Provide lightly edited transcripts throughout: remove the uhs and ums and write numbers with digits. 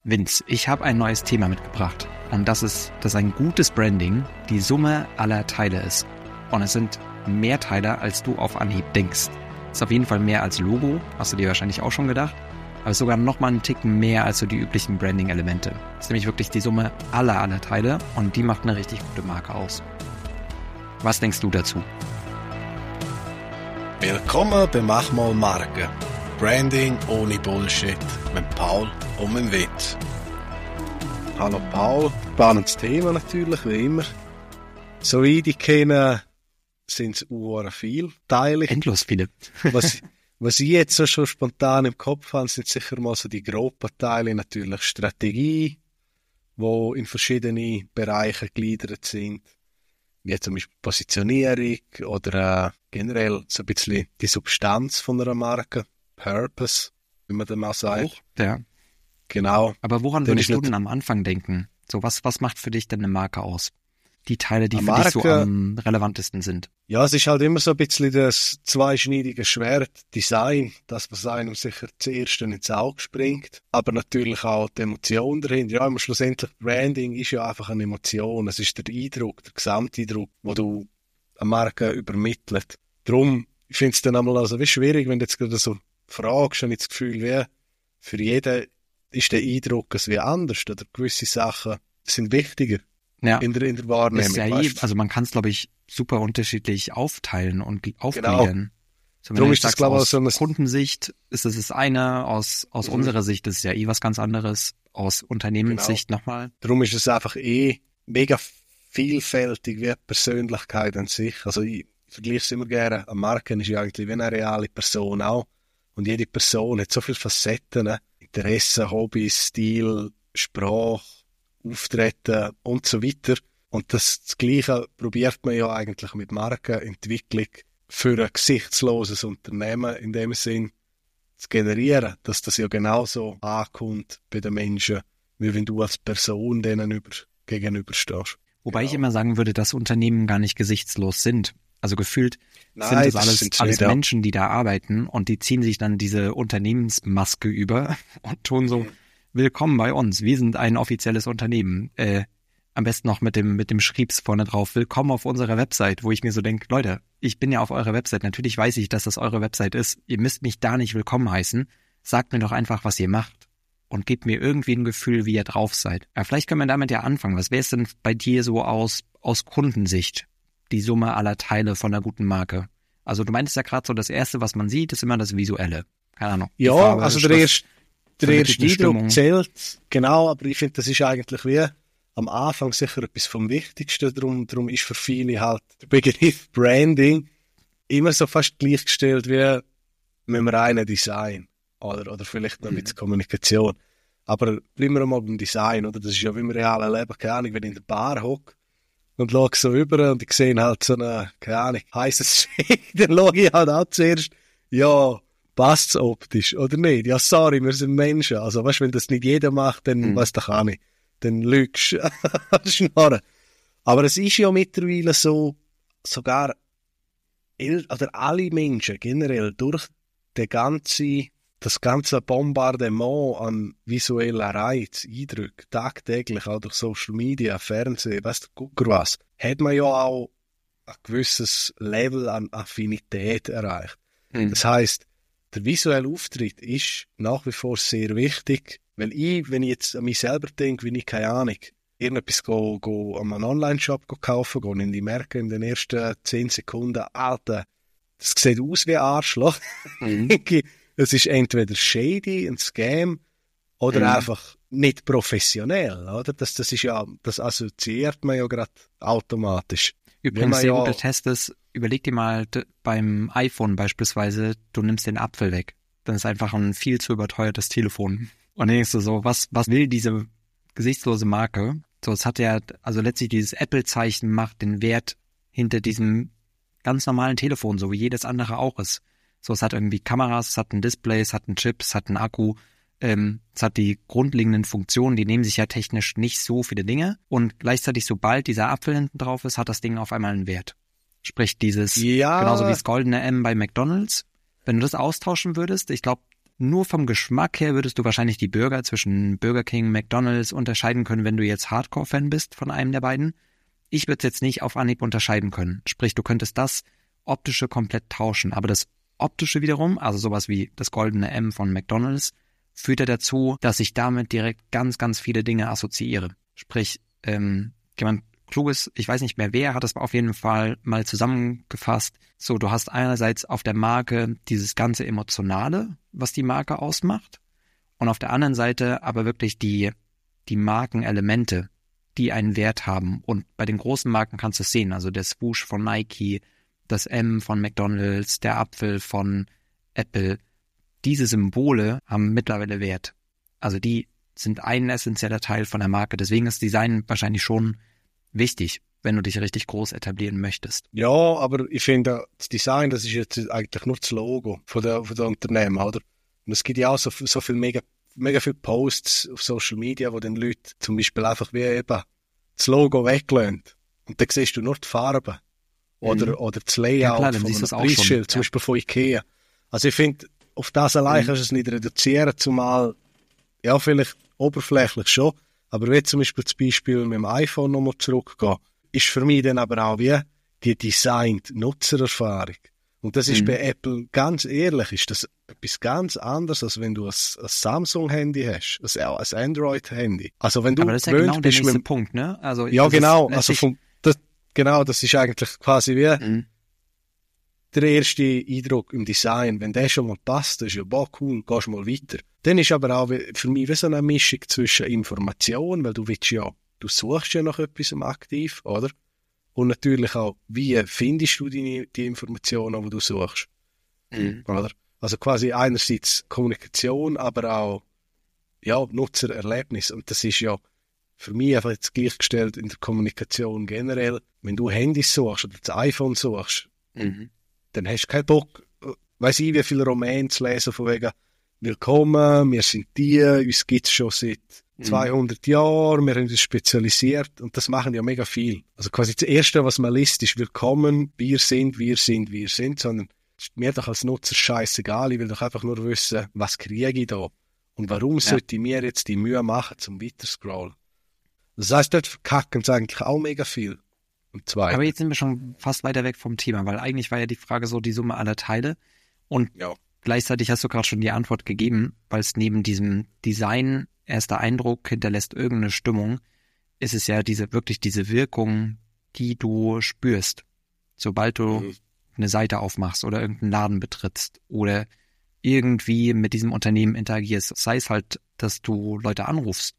Vince, ich habe ein neues Thema mitgebracht und das ist, dass ein gutes Branding die Summe aller Teile ist. Und es sind mehr Teile, als du auf Anhieb denkst. Es ist auf jeden Fall mehr als Logo, hast du dir wahrscheinlich auch schon gedacht, aber es ist sogar noch mal einen Ticken mehr als so die üblichen Branding-Elemente. Es ist nämlich wirklich die Summe aller Teile und die macht eine richtig gute Marke aus. Was denkst du dazu? Willkommen bei Mach mal Marke. Branding ohne Bullshit mit Paul und mit Vince. Hallo Paul, spannendes Thema natürlich, wie immer. So wie ich die kenne, sind es viele Teile. Endlos viele. Was ich jetzt so schon spontan im Kopf habe, sind sicher mal so die groben Teile, natürlich Strategie, wo in verschiedene Bereiche gegliedert sind, wie zum Beispiel Positionierung oder generell so ein bisschen die Substanz von einer Marke. Purpose, wie man das mal sagt. Ja. Genau. Aber woran würdest du denn am Anfang denken? So, was macht für dich denn eine Marke aus? Die Teile, die für dich so am relevantesten sind. Ja, es ist halt immer so ein bisschen das zweischneidige Schwert, Design, das, was einem sicher zuerst ins Auge springt, aber natürlich auch die Emotion dahinter. Ja, schlussendlich Branding ist ja einfach eine Emotion. Es ist der Eindruck, der Gesamteindruck, den du eine Marke übermittelt. Darum, ich finde es dann einmal also wie schwierig, wenn du jetzt gerade so fragst, habe ich das Gefühl, wie für jeden ist der Eindruck wie anders oder gewisse Sachen sind wichtiger in der Wahrnehmung. Ist ja also man kann es, glaube ich, super unterschiedlich aufteilen und aufgliedern. Genau. So, Darum ist das, glaube ich, aus Kundensicht ist es das eine, aus unserer Sicht ist es ja was ganz anderes, aus Unternehmenssicht nochmal. Darum ist es einfach mega vielfältig wie Persönlichkeit an sich. Also ich vergleiche es immer gerne, eine Marke ist ja eigentlich wie eine reale Person auch. Und jede Person hat so viele Facetten, Interessen, Hobbys, Stil, Sprache, Auftreten und so weiter. Und das Gleiche probiert man ja eigentlich mit Markenentwicklung für ein gesichtsloses Unternehmen in dem Sinn zu generieren, dass das ja genauso ankommt bei den Menschen, wie wenn du als Person denen gegenüberstehst. Wobei ich immer sagen würde, dass Unternehmen gar nicht gesichtslos sind. Also gefühlt sind das alles Menschen, die da arbeiten und die ziehen sich dann diese Unternehmensmaske über und tun so, willkommen bei uns, wir sind ein offizielles Unternehmen. Am besten noch mit dem Schriebs vorne drauf, willkommen auf unserer Website, wo ich mir so denke, Leute, ich bin ja auf eurer Website, natürlich weiß ich, dass das eure Website ist, ihr müsst mich da nicht willkommen heißen, sagt mir doch einfach, was ihr macht und gebt mir irgendwie ein Gefühl, wie ihr drauf seid. Aber vielleicht können wir damit ja anfangen, was wäre es denn bei dir so aus Kundensicht? Die Summe aller Teile von einer guten Marke. Also du meintest ja gerade so, das Erste, was man sieht, ist immer das Visuelle. Keine Ahnung. Ja, Farbe, also der erste Eindruck zählt, genau, aber ich finde, das ist eigentlich wie am Anfang sicher etwas vom Wichtigsten. Darum ist für viele halt der Begriff Branding immer so fast gleichgestellt wie mit einem reinen Design. Oder vielleicht noch mit Kommunikation. Aber bleiben wir mal beim Design, oder? Das ist ja wie im realen Leben, keine Ahnung, wenn ich in der Bar hocke und schaue so über und ich sehe halt so eine, keine Ahnung, heisses Shake, dann schaue ich halt auch zuerst, ja, passt's optisch oder nicht? Ja, sorry, wir sind Menschen. Also, weißt du, wenn das nicht jeder macht, dann weiss doch auch nicht. Dann lügst du Schnarren. Aber es ist ja mittlerweile so, sogar, oder alle Menschen generell durch das ganze Bombardement an visuellen Reiz, Eindrücken, tagtäglich, auch durch Social Media, Fernsehen, weißt du, guck was, hat man ja auch ein gewisses Level an Affinität erreicht. Das heisst, der visuelle Auftritt ist nach wie vor sehr wichtig, weil wenn ich jetzt an mich selber denke, wenn ich, keine Ahnung, irgendetwas go an einen Online-Shop kaufen, gehe in die Märkte in den ersten 10 Sekunden, Alter, das sieht aus wie ein Arschloch. Es ist entweder shady, ein Scam, oder einfach nicht professionell, oder? Das ist ja, das assoziiert man ja gerade automatisch. Übrigens, sehr guter Test ist, überleg dir mal beim iPhone beispielsweise, du nimmst den Apfel weg. Dann ist einfach ein viel zu überteuertes Telefon. Und dann denkst du so, was will diese gesichtslose Marke? So, es hat ja, also letztlich dieses Apple-Zeichen macht den Wert hinter diesem ganz normalen Telefon, so wie jedes andere auch ist. So, es hat irgendwie Kameras, es hat ein Display, es hat einen Chip, es hat einen Akku, es hat die grundlegenden Funktionen, die nehmen sich ja technisch nicht so viele Dinge und gleichzeitig, sobald dieser Apfel hinten drauf ist, hat das Ding auf einmal einen Wert. Sprich, genauso wie das goldene M bei McDonald's, wenn du das austauschen würdest, ich glaube, nur vom Geschmack her würdest du wahrscheinlich die Burger zwischen Burger King, McDonald's unterscheiden können, wenn du jetzt Hardcore-Fan bist von einem der beiden. Ich würde es jetzt nicht auf Anhieb unterscheiden können. Sprich, du könntest das Optische komplett tauschen. Aber das Optische wiederum, also sowas wie das goldene M von McDonald's, führt ja dazu, dass ich damit direkt ganz, ganz viele Dinge assoziiere. Sprich, jemand Kluges, ich weiß nicht mehr wer, hat das auf jeden Fall mal zusammengefasst. So, du hast einerseits auf der Marke dieses ganze Emotionale, was die Marke ausmacht, und auf der anderen Seite aber wirklich die Markenelemente, die einen Wert haben. Und bei den großen Marken kannst du es sehen, also der Swoosh von Nike, das M von McDonald's, der Apfel von Apple. Diese Symbole haben mittlerweile Wert. Also die sind ein essentieller Teil von der Marke. Deswegen ist Design wahrscheinlich schon wichtig, wenn du dich richtig groß etablieren möchtest. Ja, aber ich finde, das Design, das ist jetzt eigentlich nur das Logo von der Unternehmen, oder? Und es gibt ja auch so viel mega viele Posts auf Social Media, wo den Leute zum Beispiel einfach wie eben das Logo weglassen. Und dann siehst du nur die Farbe. Oder das Layout von einem Preisschild, zum Beispiel von Ikea. Also ich finde, auf das allein kannst du es nicht reduzieren, zumal, ja, vielleicht oberflächlich schon, aber wenn zum Beispiel das Beispiel mit dem iPhone nochmal zurückgehen, ist für mich dann aber auch wie die designed Nutzererfahrung. Und das ist bei Apple, ganz ehrlich, ist das etwas ganz anderes, als wenn du ein Samsung-Handy hast, ein Android-Handy. Also wenn du aber das ist ja genau der nächste Punkt, ne? Also, ja, genau. Also das ist eigentlich quasi wie der erste Eindruck im Design. Wenn der schon mal passt, ist ja, cool, gehst mal weiter. Dann ist aber auch für mich wie so eine Mischung zwischen Information, weil du suchst ja nach etwas aktiv, oder? Und natürlich auch, wie findest du die Informationen, die du suchst? Oder? Also quasi einerseits Kommunikation, aber auch, ja, Nutzererlebnis. Und das ist ja für mich einfach jetzt gleichgestellt in der Kommunikation generell. Wenn du Handys suchst oder das iPhone suchst, dann hast du keinen Bock, weiss ich, wie viele Romane zu lesen von wegen «Willkommen, wir sind die, uns gibt's schon seit 200 Jahren, wir haben uns spezialisiert» und das machen ja mega viel. Also quasi das Erste, was man liest, ist «Willkommen, wir sind», sondern mir doch als Nutzer scheissegal, ich will doch einfach nur wissen, was kriege ich da und warum sollte ich mir jetzt die Mühe machen zum Weiterscrollen. Das heisst, dort verkacken sie eigentlich auch mega viel. Aber jetzt sind wir schon fast weiter weg vom Thema, weil eigentlich war ja die Frage so die Summe aller Teile und gleichzeitig hast du gerade schon die Antwort gegeben, weil es neben diesem Design, erster Eindruck hinterlässt irgendeine Stimmung, ist es ja diese Wirkung, die du spürst, sobald du eine Seite aufmachst oder irgendeinen Laden betrittst oder irgendwie mit diesem Unternehmen interagierst. Sei es halt, dass du Leute anrufst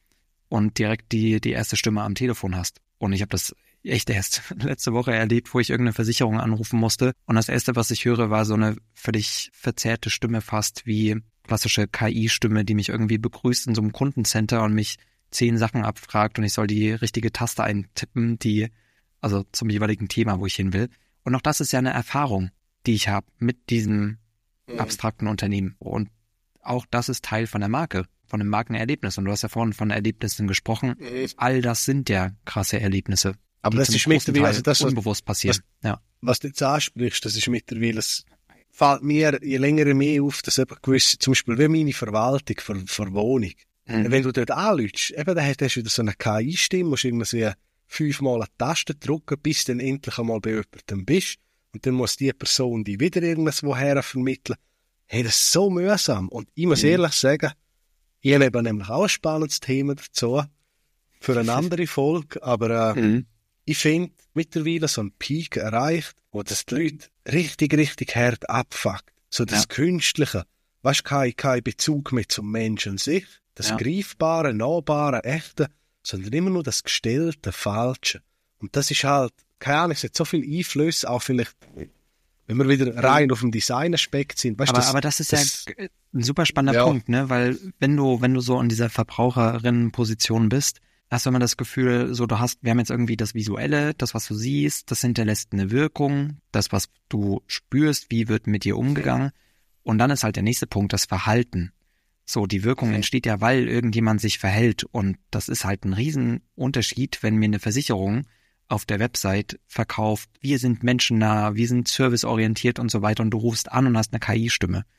und direkt die erste Stimme am Telefon hast. Und ich habe das echt erst letzte Woche erlebt, wo ich irgendeine Versicherung anrufen musste. Und das Erste, was ich höre, war so eine völlig verzerrte Stimme, fast wie klassische KI-Stimme, die mich irgendwie begrüßt in so einem Kundencenter und mich 10 Sachen abfragt und ich soll die richtige Taste eintippen, also zum jeweiligen Thema, wo ich hin will. Und auch das ist ja eine Erfahrung, die ich habe mit diesem abstrakten Unternehmen. Und auch das ist Teil von der Marke, von einem Markenerlebnis. Und du hast ja vorhin von Erlebnissen gesprochen. All das sind ja krasse Erlebnisse. Aber das ist mittlerweile, also das unbewusst passieren. Was du jetzt ansprichst, das ist mittlerweile, es fällt mir je länger mehr auf, dass eben gewisse, zum Beispiel wie meine Verwaltung für Wohnung. Wenn du dort anrufst, eben, dann hast du wieder so eine KI-Stimme, musst irgendwie 5-mal eine Taste drücken, bis du dann endlich einmal bei jemandem bist. Und dann muss die Person die wieder irgendwoher vermitteln. Hey, das ist so mühsam. Und ich muss ehrlich sagen, ich habe eben nämlich auch ein spannendes Thema dazu, für eine andere Folge, aber ich finde mittlerweile so einen Peak erreicht, wo das die Leute richtig, richtig hart abfuckt. So das Künstliche, weißt du, kein Bezug mehr zum Menschen an sich, das Greifbare, Nahbare, Echte, sondern immer nur das Gestellte, Falsche. Und das ist halt, keine Ahnung, es hat so viel Einfluss, auch vielleicht, wenn wir wieder rein auf dem Design-Aspekt sind. Weißt, aber das ist ja ein super spannender Punkt, ne? Weil wenn du so in dieser Verbraucherinnenposition bist, hast du immer das Gefühl, so wir haben jetzt irgendwie das Visuelle, das, was du siehst, das hinterlässt eine Wirkung, das, was du spürst, wie wird mit dir umgegangen. Und dann ist halt der nächste Punkt, das Verhalten. So, die Wirkung entsteht ja, weil irgendjemand sich verhält. Und das ist halt ein Riesenunterschied, wenn mir eine Versicherung auf der Website verkauft, wir sind menschennah, wir sind serviceorientiert und so weiter und du rufst an und hast eine KI-Stimme.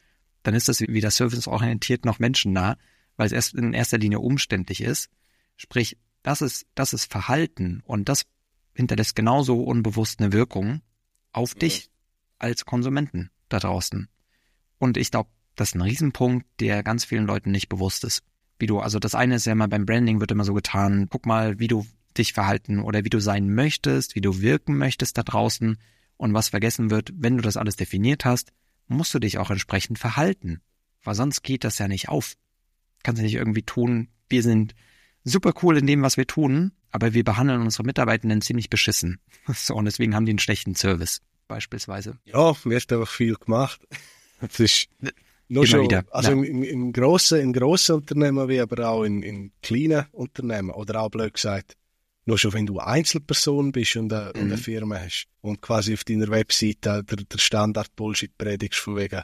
dann ist das weder serviceorientiert noch menschennah, weil es erst in erster Linie umständlich ist. Sprich, das ist Verhalten und das hinterlässt genauso unbewusst eine Wirkung auf dich als Konsumenten da draußen. Und ich glaube, das ist ein Riesenpunkt, der ganz vielen Leuten nicht bewusst ist. Also das eine ist ja immer beim Branding wird immer so getan, guck mal, wie du dich verhalten oder wie du sein möchtest, wie du wirken möchtest da draußen. Und was vergessen wird, wenn du das alles definiert hast, musst du dich auch entsprechend verhalten. Weil sonst geht das ja nicht auf. Kannst du nicht irgendwie tun, wir sind super cool in dem, was wir tun, aber wir behandeln unsere Mitarbeitenden ziemlich beschissen. So, und deswegen haben die einen schlechten Service, beispielsweise. Ja, wird einfach viel gemacht. Das ist nur schon, wieder. Also ja. im grossen Unternehmen, wie aber auch in kleinen Unternehmen, oder auch blöd gesagt, nur schon wenn du Einzelperson bist und eine Firma hast und quasi auf deiner Webseite der Standard-Bullshit predigst von wegen,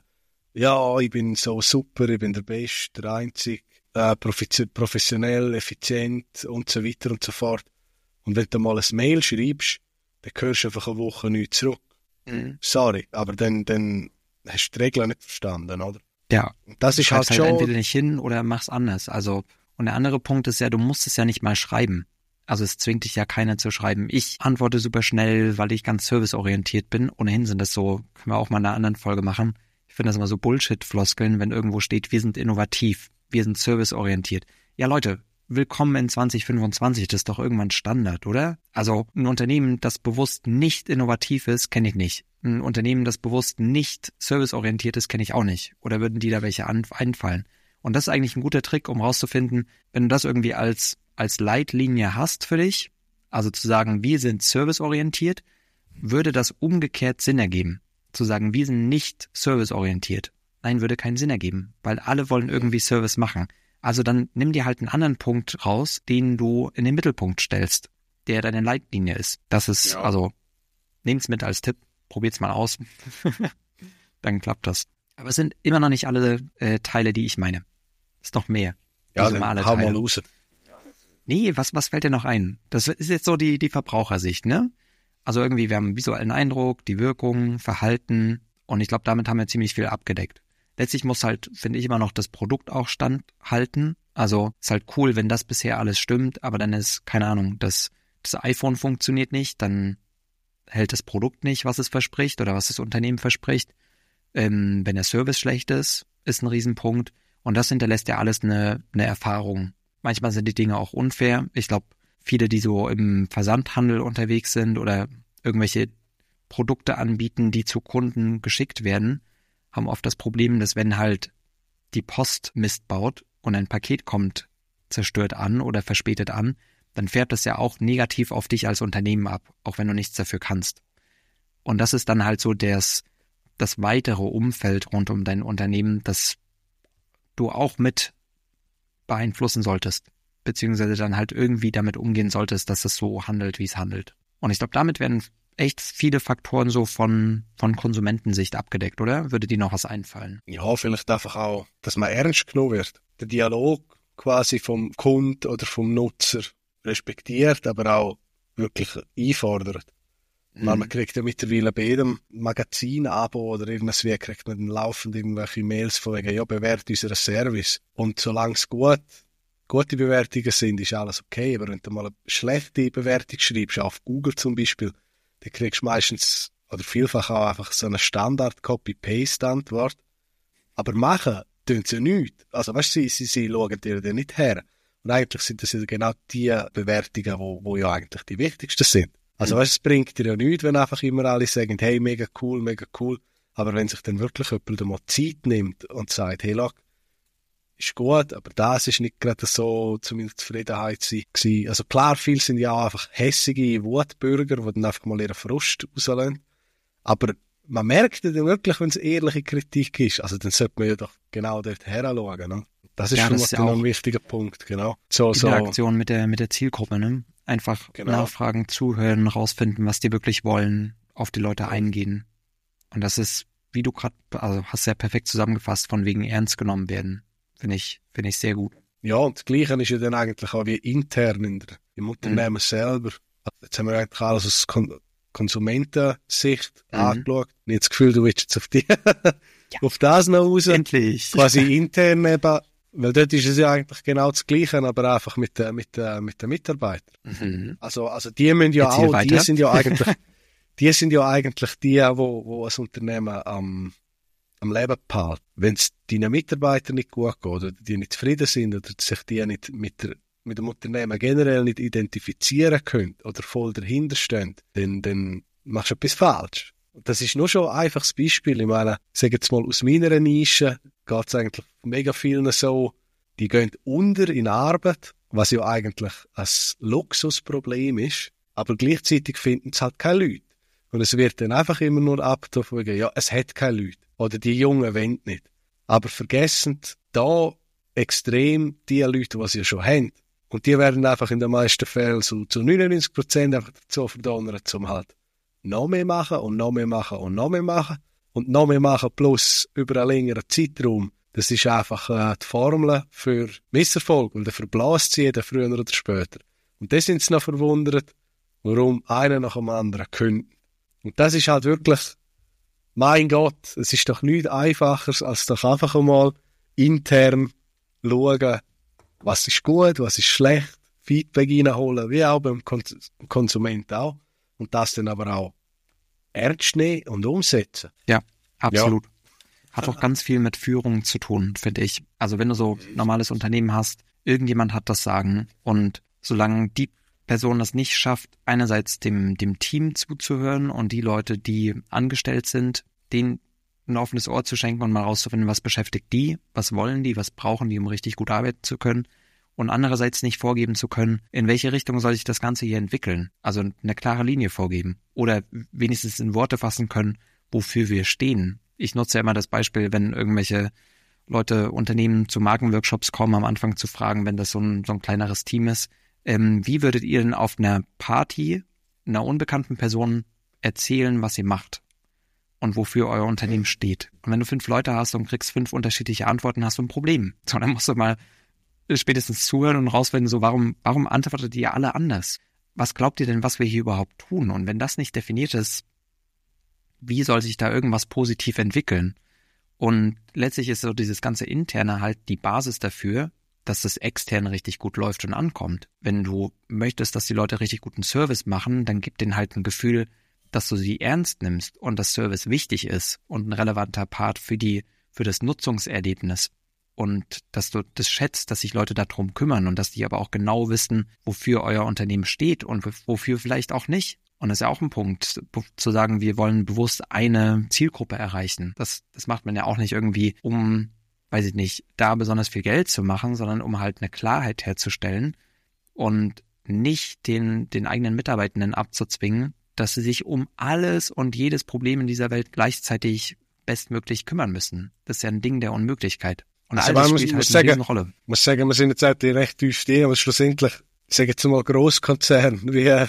ja, ich bin so super, ich bin der Beste, der Einzige, professionell, effizient und so weiter und so fort. Und wenn du mal ein Mail schreibst, dann hörst du einfach eine Woche nichts zurück. Sorry, aber dann hast du die Regeln nicht verstanden, oder? Ja, das ist halt schon... entweder nicht hin oder mach's anders. Also, und der andere Punkt ist ja, du musst es ja nicht mal schreiben. Also es zwingt dich ja keiner zu schreiben. Ich antworte super schnell, weil ich ganz serviceorientiert bin. Ohnehin sind das so, können wir auch mal in einer anderen Folge machen. Ich finde das immer so Bullshit-Floskeln, wenn irgendwo steht, wir sind innovativ, wir sind serviceorientiert. Ja Leute, willkommen in 2025, das ist doch irgendwann Standard, oder? Also ein Unternehmen, das bewusst nicht innovativ ist, kenne ich nicht. Ein Unternehmen, das bewusst nicht serviceorientiert ist, kenne ich auch nicht. Oder würden die da welche einfallen? Und das ist eigentlich ein guter Trick, um rauszufinden, wenn du das irgendwie als Leitlinie hast für dich, also zu sagen, wir sind serviceorientiert, würde das umgekehrt Sinn ergeben. Zu sagen, wir sind nicht serviceorientiert. Nein, würde keinen Sinn ergeben, weil alle wollen irgendwie Service machen. Also dann nimm dir halt einen anderen Punkt raus, den du in den Mittelpunkt stellst, der deine Leitlinie ist. Das ist, also, nehmt's mit als Tipp, probiert's mal aus. Dann klappt das. Aber es sind immer noch nicht alle Teile, die ich meine. Es ist noch mehr. Ja, dann hau mal los. Nee, was fällt dir noch ein? Das ist jetzt so die Verbrauchersicht, ne? Also irgendwie, wir haben einen visuellen Eindruck, die Wirkung, Verhalten und ich glaube, damit haben wir ziemlich viel abgedeckt. Letztlich muss halt, finde ich, immer noch das Produkt auch standhalten. Also ist halt cool, wenn das bisher alles stimmt, aber dann ist, keine Ahnung, das iPhone funktioniert nicht, dann hält das Produkt nicht, was es verspricht oder was das Unternehmen verspricht. Wenn der Service schlecht ist ein Riesenpunkt und das hinterlässt ja alles eine Erfahrung. Manchmal sind die Dinge auch unfair. Ich glaube, viele, die so im Versandhandel unterwegs sind oder irgendwelche Produkte anbieten, die zu Kunden geschickt werden, haben oft das Problem, dass wenn halt die Post Mist baut und ein Paket kommt zerstört an oder verspätet an, dann färbt das ja auch negativ auf dich als Unternehmen ab, auch wenn du nichts dafür kannst. Und das ist dann halt so das weitere Umfeld rund um dein Unternehmen, das du auch mit beeinflussen solltest, beziehungsweise dann halt irgendwie damit umgehen solltest, dass es so handelt, wie es handelt. Und ich glaube, damit werden echt viele Faktoren so von Konsumentensicht abgedeckt, oder? Würde dir noch was einfallen? Ja, vielleicht einfach auch, dass man ernst genommen wird. Der Dialog quasi vom Kunden oder vom Nutzer respektiert, aber auch wirklich einfordert. Weil man kriegt ja mittlerweile bei jedem Magazin-Abo oder irgendwas wie, kriegt man laufend irgendwelche Mails von wegen, ja, bewerte unseren Service. Und solange es gute Bewertungen sind, ist alles okay. Aber wenn du mal eine schlechte Bewertung schreibst, auf Google zum Beispiel, dann kriegst du meistens oder vielfach auch einfach so eine Standard-Copy-Paste-Antwort. Aber machen tun sie nichts. Also weißt du, sie schauen dir dann nicht her. Und eigentlich sind das ja genau die Bewertungen, wo ja eigentlich die wichtigsten sind. Also weißt, es bringt dir ja nichts, wenn einfach immer alle sagen, hey, mega cool. Aber wenn sich dann wirklich jemand mal Zeit nimmt und sagt, hey, look, ist gut, aber das ist nicht gerade so zumindest Zufriedenheit gewesen. Also klar, viele sind ja auch einfach hässige Wutbürger, die dann einfach mal ihren Frust rauslassen. Aber man merkt ja dann wirklich, wenn es ehrliche Kritik ist. Also dann sollte man ja doch genau dort heranschauen. Ne? Das ist schon ja ein wichtiger Punkt, genau. Interaktion mit der Zielgruppe, ne? Einfach nachfragen, zuhören, rausfinden, was die wirklich wollen, auf die Leute eingehen. Und das ist, wie du gerade, also hast ja perfekt zusammengefasst, von wegen ernst genommen werden. Finde ich sehr gut. Ja, und das Gleiche ist ja dann eigentlich auch wie intern im Unternehmen selber. Jetzt haben wir eigentlich alles Konsumentensicht angeschaut. Ich habe das Gefühl, du willst jetzt auf das noch raus. Endlich. Quasi intern eben, weil dort ist es ja eigentlich genau das Gleiche, aber einfach mit den Mitarbeitern. Mhm. Also die müssen ja Erzähl auch, weiter. die sind ja eigentlich die, wo ein Unternehmen am Leben behalten. Wenn es deinen Mitarbeitern nicht gut geht, oder die nicht zufrieden sind, oder sich die nicht mit dem Unternehmen generell nicht identifizieren können, oder voll dahinter stehen, dann machst du etwas falsch. Und das ist nur schon ein einfaches Beispiel. Ich meine, ich sage jetzt mal, aus meiner Nische geht es eigentlich mega vielen so, die gehen unter in Arbeit, was ja eigentlich ein Luxusproblem ist, aber gleichzeitig finden es halt keine Leute. Und es wird dann einfach immer nur abgetan, ja, es hat keine Leute. Oder die Jungen wollen nicht. Aber vergessen da extrem die Leute, die sie ja schon haben. Und die werden einfach in den meisten Fällen so zu 99% einfach dazu verdonnert, um halt noch mehr machen und noch mehr machen und noch mehr machen. Und noch mehr machen plus über einen längeren Zeitraum. Das ist einfach die Formel für Misserfolg, weil der verblasst sie jeder früher oder später. Und das sind sie noch verwundert, warum einer nach dem anderen kündigt. Und das ist halt wirklich, mein Gott, es ist doch nichts Einfacheres, als doch einfach einmal intern schauen, was ist gut, was ist schlecht, Feedback reinholen, wie auch beim Konsument auch. Und das dann aber auch ernst nehmen und umsetzen. Ja, absolut. Ja. Hat auch ganz viel mit Führung zu tun, finde ich. Also wenn du so ein normales Unternehmen hast, irgendjemand hat das Sagen. Und solange die Person das nicht schafft, einerseits dem Team zuzuhören und die Leute, die angestellt sind, denen ein offenes Ohr zu schenken und mal rauszufinden, was beschäftigt die, was wollen die, was brauchen die, um richtig gut arbeiten zu können. Und andererseits nicht vorgeben zu können, in welche Richtung soll sich das Ganze hier entwickeln. Also eine klare Linie vorgeben. Oder wenigstens in Worte fassen können, wofür wir stehen. Ich nutze ja immer das Beispiel, wenn irgendwelche Leute, Unternehmen zu Markenworkshops kommen, am Anfang zu fragen, wenn das so ein kleineres Team ist, wie würdet ihr denn auf einer Party einer unbekannten Person erzählen, was ihr macht und wofür euer Unternehmen steht? Und wenn du 5 Leute hast und kriegst 5 unterschiedliche Antworten, hast du ein Problem. So, dann musst du mal spätestens zuhören und rausfinden, so warum antwortet ihr alle anders? Was glaubt ihr denn, was wir hier überhaupt tun? Und wenn das nicht definiert ist, wie soll sich da irgendwas positiv entwickeln? Und letztlich ist so dieses ganze Interne halt die Basis dafür, dass das Externe richtig gut läuft und ankommt. Wenn du möchtest, dass die Leute richtig guten Service machen, dann gib denen halt ein Gefühl, dass du sie ernst nimmst und dass Service wichtig ist und ein relevanter Part für das Nutzungserlebnis. Und dass du das schätzt, dass sich Leute darum kümmern und dass die aber auch genau wissen, wofür euer Unternehmen steht und wofür vielleicht auch nicht. Und das ist ja auch ein Punkt, zu sagen, wir wollen bewusst eine Zielgruppe erreichen. Das macht man ja auch nicht irgendwie, um, weiß ich nicht, da besonders viel Geld zu machen, sondern um halt eine Klarheit herzustellen und nicht den eigenen Mitarbeitenden abzuzwingen, dass sie sich um alles und jedes Problem in dieser Welt gleichzeitig bestmöglich kümmern müssen. Das ist ja ein Ding der Unmöglichkeit. Und also alles spielt halt eine Riesenrolle. Ich muss sagen, wir sind jetzt halt recht tief stehen, aber schlussendlich, ich sage jetzt mal Grosskonzern, wie,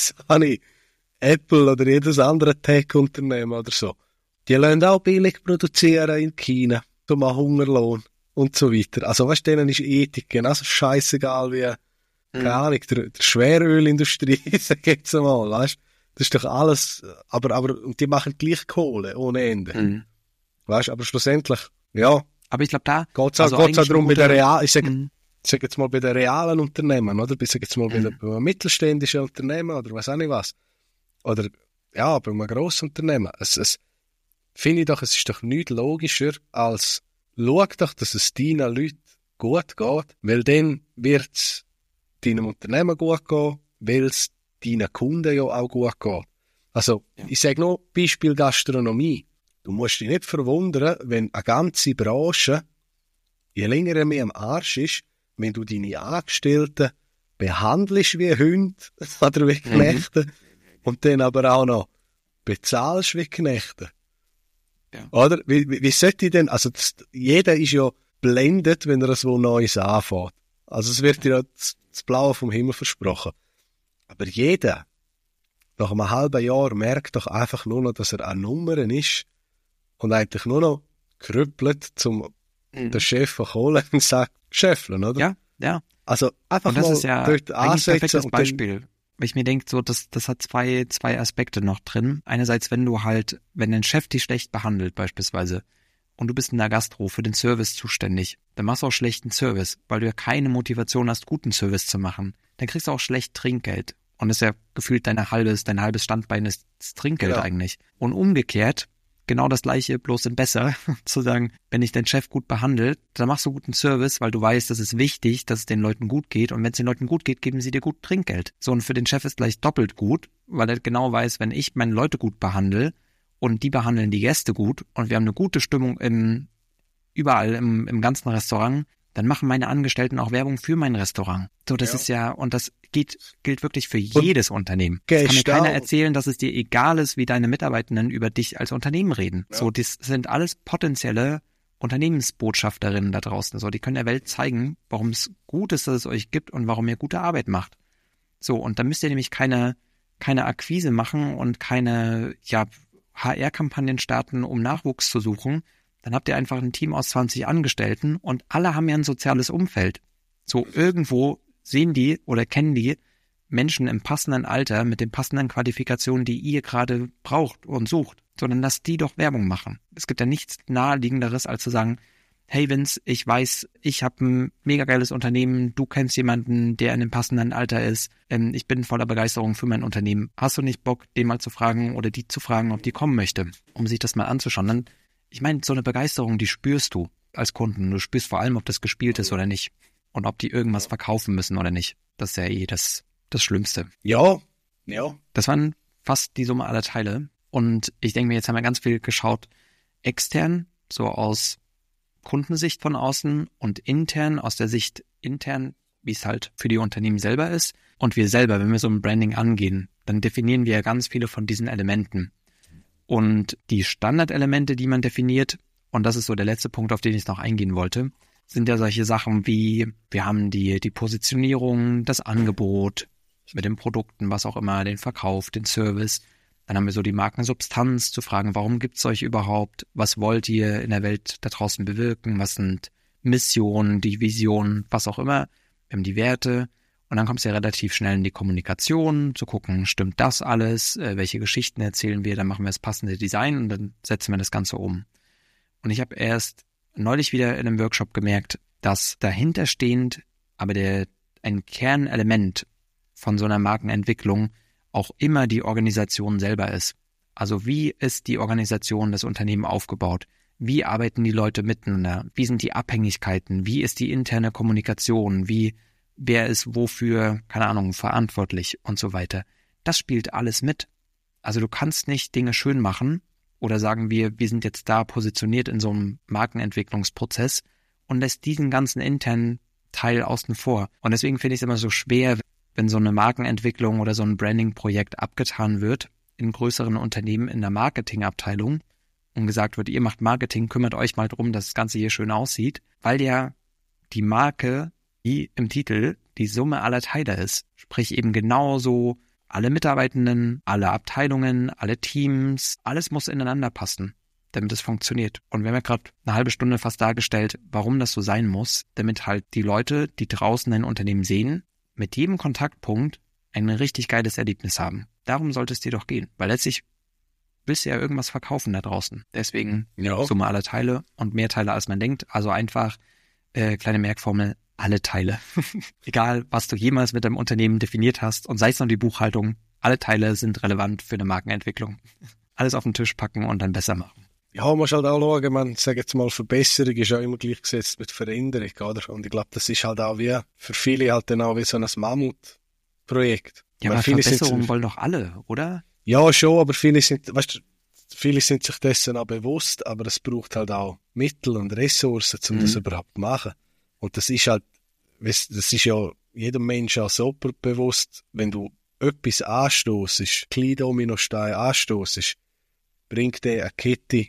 Apple oder jedes andere Tech-Unternehmen oder so. Die lassen auch billig produzieren in China, zum Hungerlohn und so weiter. Also weißt du, denen ist Ethik genauso scheissegal wie, keine Ahnung, der Schwerölindustrie, sag ich jetzt mal, weißt du. Das ist doch alles, aber, und die machen gleich Kohle, ohne Ende. Weißt du, aber schlussendlich, ja. Aber ich glaube, da geht's auch darum, bei der ich sag jetzt mal bei den realen Unternehmen, oder? Ich sag jetzt mal bei einem mittelständischen Unternehmen, oder weiß auch nicht was. Oder, ja, bei einem grossen Unternehmen. Finde ich doch, es ist doch nichts logischer, als, schau doch, dass es deinen Leuten gut geht, weil dann wird's deinem Unternehmen gut gehen, weil es deinen Kunden ja auch gut geht. Also, ich sage noch, Beispiel Gastronomie. Du musst dich nicht verwundern, wenn eine ganze Branche je länger er mehr am Arsch ist, wenn du deine Angestellten behandelst wie Hunde oder wie Knechte und dann aber auch noch bezahlst wie Knechte. Ja. Oder? Wie sollte ich denn, also jeder ist ja blendet, wenn er so Neues anfängt. Also es wird ja das Blaue vom Himmel versprochen. Aber jeder, nach einem halben Jahr, merkt doch einfach nur noch, dass er eine Nummer ist und eigentlich nur noch krüppelt, zum den Chef von Kohle und sagt, scheffeln, oder? Ja, ja. Also einfach und das mal ist ja dort ansetzen. Ein perfektes und Beispiel weil ich mir denke, so, das hat zwei Aspekte noch drin. Einerseits, wenn dein Chef dich schlecht behandelt beispielsweise und du bist in der Gastro für den Service zuständig, dann machst du auch schlechten Service, weil du ja keine Motivation hast, guten Service zu machen. Dann kriegst du auch schlecht Trinkgeld. Und das ist ja gefühlt dein halbes Standbein ist das Trinkgeld eigentlich. Und umgekehrt, genau das Gleiche, bloß in besser, zu sagen, wenn dich dein Chef gut behandelt, dann machst du guten Service, weil du weißt, das ist wichtig, dass es den Leuten gut geht. Und wenn es den Leuten gut geht, geben sie dir gut Trinkgeld. So, und für den Chef ist gleich doppelt gut, weil er genau weiß, wenn ich meine Leute gut behandle und die behandeln die Gäste gut und wir haben eine gute Stimmung überall im ganzen Restaurant, dann machen meine Angestellten auch Werbung für mein Restaurant. So, das ist ja, und das gilt wirklich für jedes Unternehmen. Es kann mir keiner erzählen, dass es dir egal ist, wie deine Mitarbeitenden über dich als Unternehmen reden. Ja. So, das sind alles potenzielle Unternehmensbotschafterinnen da draußen. So, die können der Welt zeigen, warum es gut ist, dass es euch gibt und warum ihr gute Arbeit macht. So, und da müsst ihr nämlich keine Akquise machen und keine, HR-Kampagnen starten, um Nachwuchs zu suchen. Dann habt ihr einfach ein Team aus 20 Angestellten und alle haben ja ein soziales Umfeld. So, irgendwo sehen die oder kennen die Menschen im passenden Alter mit den passenden Qualifikationen, die ihr gerade braucht und sucht. Sondern lasst die doch Werbung machen. Es gibt ja nichts Naheliegenderes, als zu sagen, hey Vince, ich weiß, ich habe ein mega geiles Unternehmen, du kennst jemanden, der in dem passenden Alter ist, ich bin voller Begeisterung für mein Unternehmen. Hast du nicht Bock, den mal zu fragen oder die zu fragen, ob die kommen möchte, um sich das mal anzuschauen? Dann, ich meine, so eine Begeisterung, die spürst du als Kunden. Du spürst vor allem, ob das gespielt ist oder nicht. Und ob die irgendwas verkaufen müssen oder nicht. Das ist ja das Schlimmste. Ja. Das waren fast die Summe aller Teile. Und ich denke mir, jetzt haben wir ganz viel geschaut, extern, so aus Kundensicht von außen und intern, aus der Sicht intern, wie es halt für die Unternehmen selber ist. Und wir selber, wenn wir so ein Branding angehen, dann definieren wir ja ganz viele von diesen Elementen. Und die Standardelemente, die man definiert, und das ist so der letzte Punkt, auf den ich noch eingehen wollte, sind ja solche Sachen wie, wir haben die Positionierung, das Angebot mit den Produkten, was auch immer, den Verkauf, den Service. Dann haben wir so die Markensubstanz, zu fragen, warum gibt's euch überhaupt? Was wollt ihr in der Welt da draußen bewirken? Was sind Missionen, die Visionen, was auch immer? Wir haben die Werte. Und dann kommst du ja relativ schnell in die Kommunikation, zu gucken, stimmt das alles? Welche Geschichten erzählen wir? Dann machen wir das passende Design und dann setzen wir das Ganze um. Und ich habe erst neulich wieder in einem Workshop gemerkt, dass dahinterstehend aber ein Kernelement von so einer Markenentwicklung auch immer die Organisation selber ist. Also wie ist die Organisation, das Unternehmen aufgebaut? Wie arbeiten die Leute miteinander? Wie sind die Abhängigkeiten? Wie ist die interne Kommunikation? Wer ist wofür, keine Ahnung, verantwortlich und so weiter? Das spielt alles mit. Also du kannst nicht Dinge schön machen oder sagen wir sind jetzt da positioniert in so einem Markenentwicklungsprozess und lässt diesen ganzen internen Teil außen vor. Und deswegen finde ich es immer so schwer, wenn so eine Markenentwicklung oder so ein Branding-Projekt abgetan wird in größeren Unternehmen in der Marketingabteilung und gesagt wird, ihr macht Marketing, kümmert euch mal drum, dass das Ganze hier schön aussieht, weil ja die Marke, die im Titel die Summe aller Teile ist. Sprich eben genauso alle Mitarbeitenden, alle Abteilungen, alle Teams, alles muss ineinander passen, damit es funktioniert. Und wir haben ja gerade eine halbe Stunde fast dargestellt, warum das so sein muss, damit halt die Leute, die draußen ein Unternehmen sehen, mit jedem Kontaktpunkt ein richtig geiles Erlebnis haben. Darum sollte es dir doch gehen, weil letztlich willst du ja irgendwas verkaufen da draußen. Deswegen Summe aller Teile und mehr Teile als man denkt. Also einfach kleine Merkformel, alle Teile. Egal, was du jemals mit deinem Unternehmen definiert hast und sei es noch die Buchhaltung, alle Teile sind relevant für eine Markenentwicklung. Alles auf den Tisch packen und dann besser machen. Ja, man muss halt auch schauen, man sagt jetzt mal, Verbesserung ist ja immer gleichgesetzt mit Veränderung, oder? Und ich glaube, das ist halt auch für viele halt dann auch wie so ein Mammutprojekt. Ja, aber Verbesserungen wollen doch alle, oder? Ja, schon, aber viele sind sich dessen auch bewusst, aber es braucht halt auch Mittel und Ressourcen, um das überhaupt zu machen. Und das ist halt, das ist ja jedem Menschen auch so bewusst, wenn du etwas anstossest, kleine Dominosteine anstossest, bringt der eine Kette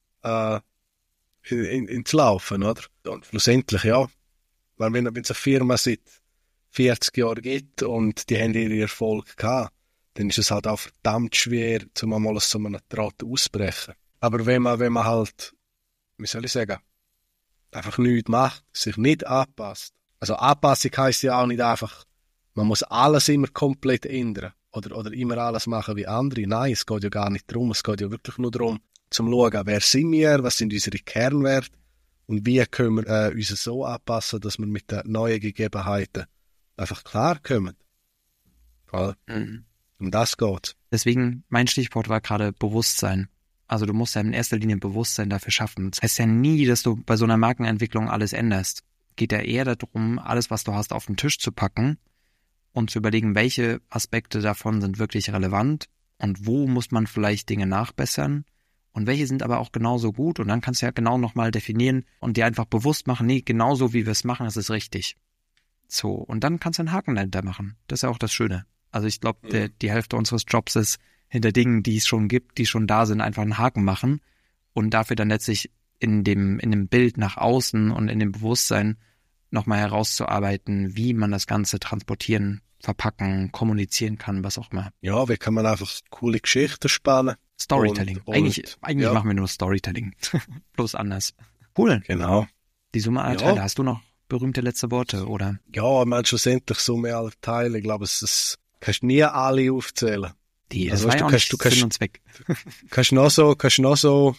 ins Laufen, oder? Und schlussendlich, ja, weil wenn es eine Firma seit 40 Jahren gibt und die haben ihren Erfolg gehabt, dann ist es halt auch verdammt schwer, zum einmal aus so einem Draht auszubrechen. Aber wenn man halt, wie soll ich sagen, einfach nichts macht, sich nicht anpasst. Also Anpassung heisst ja auch nicht einfach man muss alles immer komplett ändern oder immer alles machen wie andere. Nein, es geht ja gar nicht darum. Es geht ja wirklich nur darum, zum schauen, wer sind wir, was sind unsere Kernwerte und wie können wir uns so anpassen, dass wir mit den neuen Gegebenheiten einfach klarkommen. Um das geht's. Deswegen, mein Stichwort war gerade Bewusstsein. Also du musst ja in erster Linie Bewusstsein dafür schaffen. Das heißt ja nie, dass du bei so einer Markenentwicklung alles änderst. Geht ja eher darum, alles, was du hast, auf den Tisch zu packen und zu überlegen, welche Aspekte davon sind wirklich relevant und wo muss man vielleicht Dinge nachbessern und welche sind aber auch genauso gut. Und dann kannst du ja genau nochmal definieren und dir einfach bewusst machen, nee, genauso wie wir es machen, das ist richtig. So, und dann kannst du einen Haken dahinter machen. Das ist ja auch das Schöne. Also ich glaube, die Hälfte unseres Jobs ist, hinter Dingen, die es schon gibt, die schon da sind, einfach einen Haken machen und dafür dann letztlich in dem Bild nach außen und in dem Bewusstsein nochmal herauszuarbeiten, wie man das Ganze transportieren, verpacken, kommunizieren kann, was auch immer. Ja, wie kann man einfach coole Geschichten spannen? Storytelling. Eigentlich machen wir nur Storytelling. Bloß anders. Cool. Genau. Die Summe aller Teile. Hast du noch berühmte letzte Worte, oder? Ja, ich meine, schlussendlich Summe aller Teile. Ich glaube, das kannst du nie alle aufzählen. Das war ja auch nicht Sinn und Zweck. Kannst noch so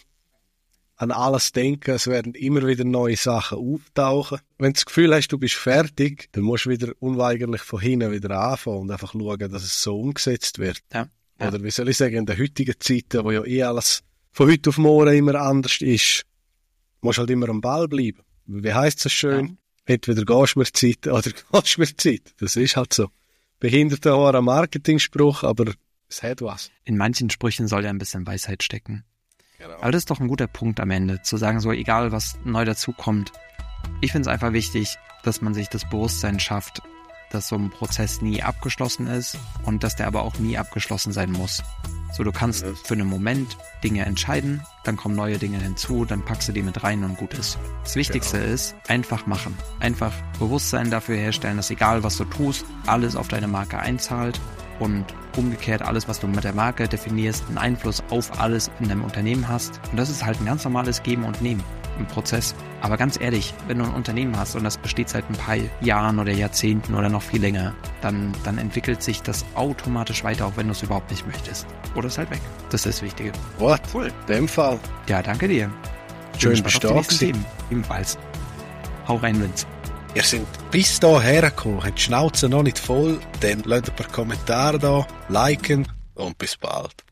an alles denken, es werden immer wieder neue Sachen auftauchen. Wenn du das Gefühl hast, du bist fertig, dann musst du wieder unweigerlich von hinten wieder anfangen und einfach schauen, dass es so umgesetzt wird. Ja. Oder wie soll ich sagen, in der heutigen Zeit, wo ja alles von heute auf morgen immer anders ist, musst du halt immer am Ball bleiben. Wie heisst es so schön? Ja. Entweder gehst du mir Zeit oder gehst du mir Zeit. Das ist halt so. Behinderter hoher Marketing-Spruch, aber es hat was. In manchen Sprüchen soll ja ein bisschen Weisheit stecken. Genau. Aber das ist doch ein guter Punkt am Ende, zu sagen, so egal was neu dazukommt. Ich finde es einfach wichtig, dass man sich das Bewusstsein schafft, dass so ein Prozess nie abgeschlossen ist und dass der aber auch nie abgeschlossen sein muss. So, du kannst für einen Moment Dinge entscheiden, dann kommen neue Dinge hinzu, dann packst du die mit rein und gut ist. Das Wichtigste ist, einfach machen. Einfach Bewusstsein dafür herstellen, dass egal was du tust, alles auf deine Marke einzahlt und umgekehrt alles, was du mit der Marke definierst, einen Einfluss auf alles in deinem Unternehmen hast. Und das ist halt ein ganz normales Geben und Nehmen im Prozess. Aber ganz ehrlich, wenn du ein Unternehmen hast und das besteht seit ein paar Jahren oder Jahrzehnten oder noch viel länger, dann entwickelt sich das automatisch weiter, auch wenn du es überhaupt nicht möchtest. Oder ist halt weg. Das ist das Wichtige. What? Cool. In dem Fall. Ja, danke dir. Schön stark. Ebenfalls. Hau rein, Vince. Ihr seid bis hierher gekommen, habt die Schnauze noch nicht voll, dann lasst ein paar Kommentare da, liken und bis bald.